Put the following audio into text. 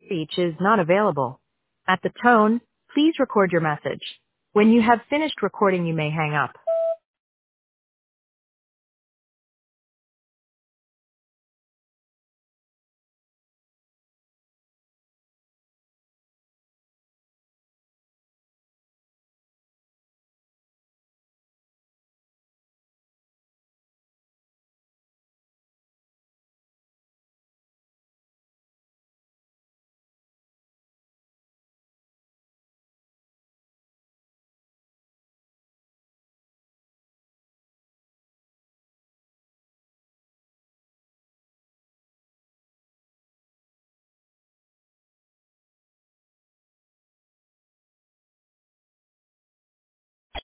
speech is not available. At the tone, please record your message. When you have finished recording, you may hang up.